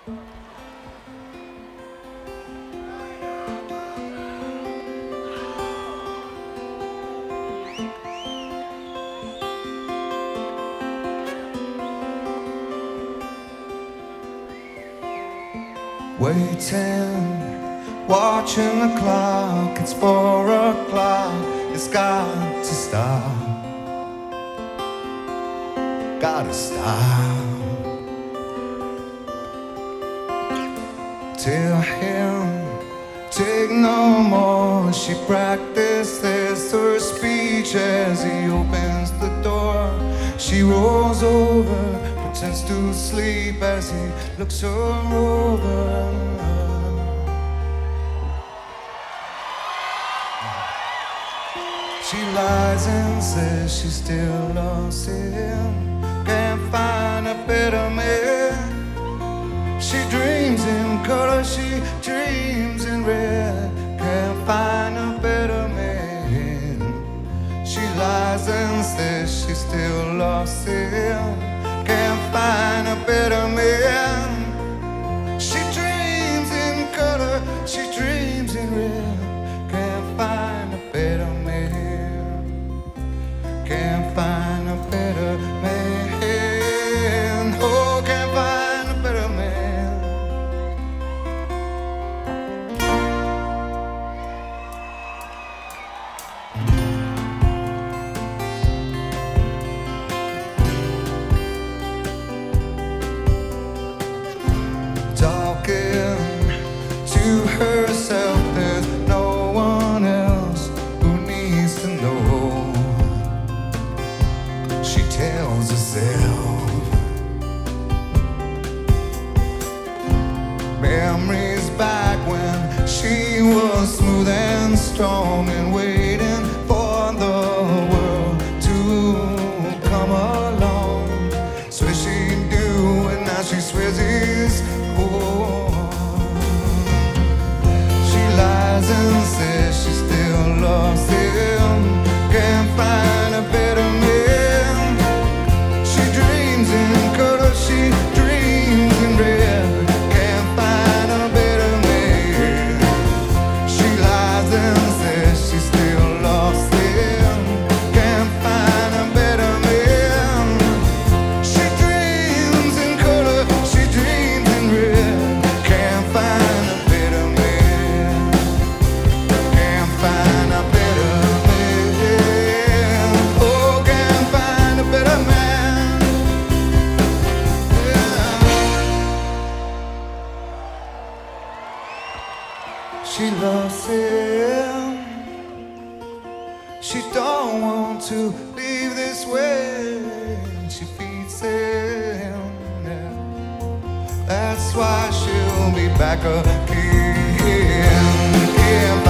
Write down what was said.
Waiting, watching the clock. It's 4 o'clock. It's got to stop. Gotta stop. Tell him, take no more. She practices her speech as he opens the door. She rolls over, pretends to sleep as he looks her over. She lies and says she still loves him. Can't find a better man. She dreams in color, she dreams in red. Can't find a better man. She lies and says she still loves him. Can't find a better man. She dreams in color, she dreams in red. Can't find a better man. Can't find a better man. Oh, can't find a better man. Talking to herself, there's no one else who needs to know. She tells herself memories back when she was smooth and strong and waiting for the world to come along. Swears she'd do and now she swears it's cool. She lies and says she still loves him. Can't find a better man. She dreams in color, she dreams in red. Can't find a better man. She lies and says she still loves him. Can't find a better man. She dreams in color, she dreams in red. Can't find a better man. Can't find a better man. Oh, can't find a better man. Yeah. She loves him. She don't want to leave this way. She feeds him. Yeah. That's why she'll be back again. Can't